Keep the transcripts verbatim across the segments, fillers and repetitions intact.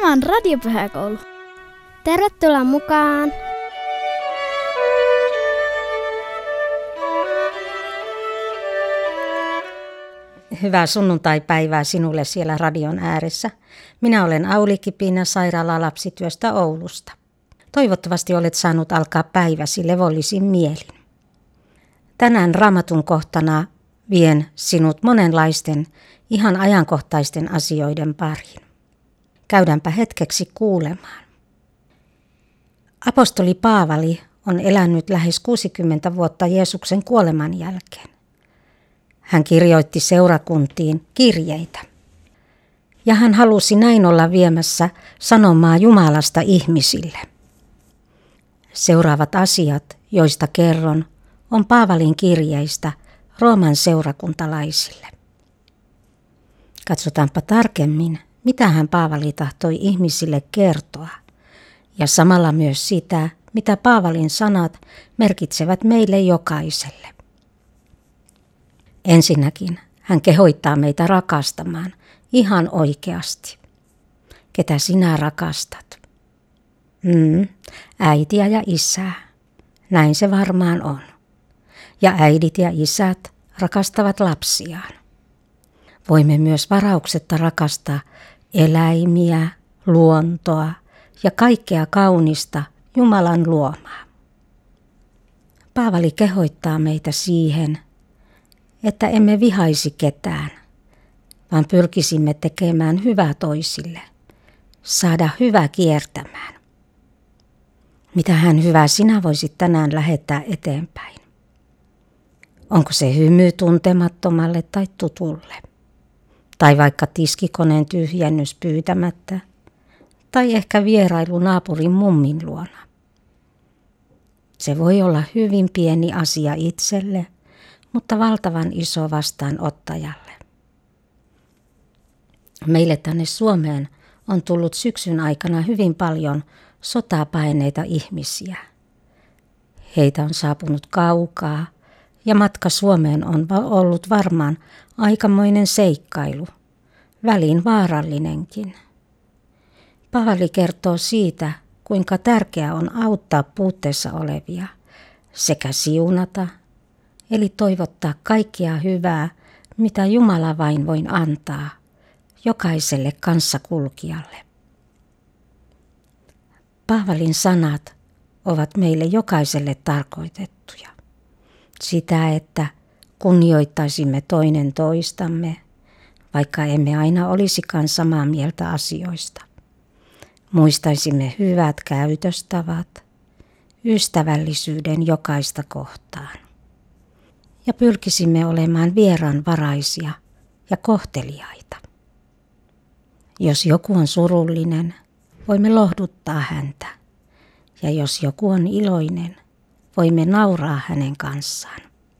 Tämä on Radiopyhäkoulu. Tervetuloa mukaan! Hyvää sunnuntaipäivää sinulle siellä radion ääressä. Minä olen Auli Kipinä sairaalalapsityöstä Oulusta. Toivottavasti olet saanut alkaa päiväsi levollisin mielin. Tänään Raamatun kohtana vien sinut monenlaisten, ihan ajankohtaisten asioiden pariin. Käydäänpä hetkeksi kuulemaan. Apostoli Paavali on elänyt lähes kuusikymmentä vuotta Jeesuksen kuoleman jälkeen. Hän kirjoitti seurakuntiin kirjeitä. Ja hän halusi näin olla viemässä sanomaa Jumalasta ihmisille. Seuraavat asiat, joista kerron, on Paavalin kirjeistä Rooman seurakuntalaisille. Katsotaanpa tarkemmin, mitä hän Paavali tahtoi ihmisille kertoa, ja samalla myös sitä, mitä Paavalin sanat merkitsevät meille jokaiselle. Ensinnäkin hän kehoittaa meitä rakastamaan ihan oikeasti. Ketä sinä rakastat? Mm, äitiä ja isää. Näin se varmaan on. Ja äidit ja isät rakastavat lapsiaan. Voimme myös varauksetta rakastaa eläimiä, luontoa ja kaikkea kaunista Jumalan luomaa. Paavali kehoittaa meitä siihen, että emme vihaisi ketään, vaan pyrkisimme tekemään hyvää toisille, saada hyvä kiertämään. Mitähän hyvää sinä voisit tänään lähettää eteenpäin? Onko se hymy tuntemattomalle tai tutulle? Tai vaikka tiskikoneen tyhjennys pyytämättä? Tai ehkä vierailu naapurin mummin luona? Se voi olla hyvin pieni asia itselle, mutta valtavan iso vastaanottajalle. Meille tänne Suomeen on tullut syksyn aikana hyvin paljon sotaa paenneita ihmisiä. Heitä on saapunut kaukaa ja matka Suomeen on ollut varmaan aikamoinen seikkailu, väliin vaarallinenkin. Paavali kertoo siitä, kuinka tärkeää on auttaa puutteessa olevia sekä siunata, eli toivottaa kaikkea hyvää, mitä Jumala vain voi antaa jokaiselle kanssakulkijalle. Paavalin sanat ovat meille jokaiselle tarkoitettuja. Sitä, että kunnioittaisimme toinen toistamme, vaikka emme aina olisikaan samaa mieltä asioista. Muistaisimme hyvät käytöstavat, ystävällisyyden jokaista kohtaan. Ja pyrkisimme olemaan vieraanvaraisia ja kohteliaita. Jos joku on surullinen, voimme lohduttaa häntä. Ja jos joku on iloinen, voimme nauraa hänen kanssaan.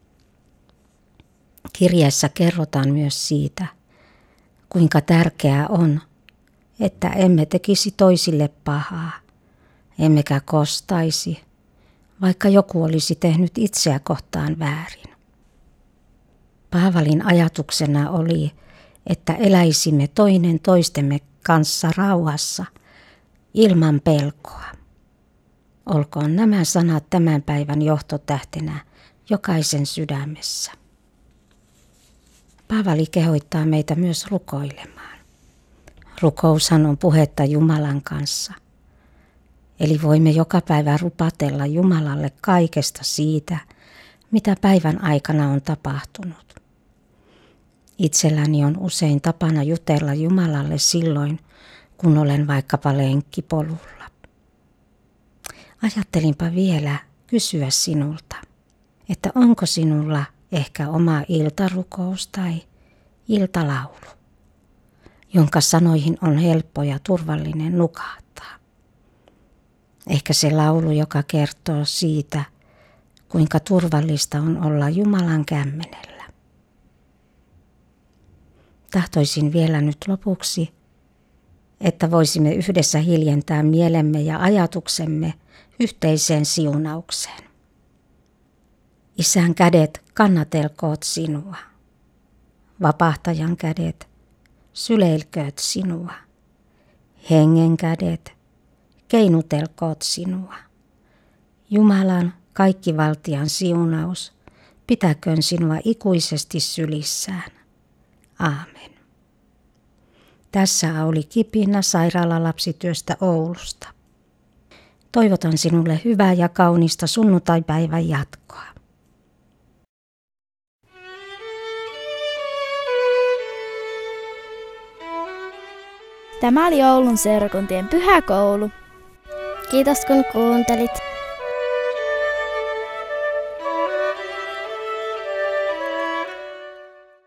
Kirjeessä kerrotaan myös siitä, kuinka tärkeää on, että emme tekisi toisille pahaa, emmekä kostaisi, vaikka joku olisi tehnyt itseä kohtaan väärin. Paavalin ajatuksena oli, että eläisimme toinen toistemme kanssa rauhassa ilman pelkoa. Olkoon nämä sanat tämän päivän johtotähtenä jokaisen sydämessä. Paavali kehoittaa meitä myös rukoilemaan. Rukoushan on puhetta Jumalan kanssa. Eli voimme joka päivä rupatella Jumalalle kaikesta siitä, mitä päivän aikana on tapahtunut. Itselläni on usein tapana jutella Jumalalle silloin, kun olen vaikkapa lenkkipolulla. Ajattelinpa vielä kysyä sinulta, että onko sinulla ehkä oma iltarukous tai iltalaulu, jonka sanoihin on helppo ja turvallinen nukahtaa. Ehkä se laulu, joka kertoo siitä, kuinka turvallista on olla Jumalan kämmenellä. Tahtoisin vielä nyt lopuksi, että voisimme yhdessä hiljentää mielemme ja ajatuksemme yhteiseen siunaukseen. Isän kädet kannatelkoot sinua. Vapahtajan kädet syleilkööt sinua. Hengen kädet, keinutelkoot sinua. Jumalan kaikkivaltian siunaus pitäköön sinua ikuisesti sylissään. Aamen. Tässä Auli Kipinä sairaalalapsityöstä Oulusta. Toivotan sinulle hyvää ja kaunista sunnuntaipäivän jatkoa. Tämä oli Oulun seurakuntien pyhäkoulu. Kiitos kun kuuntelit.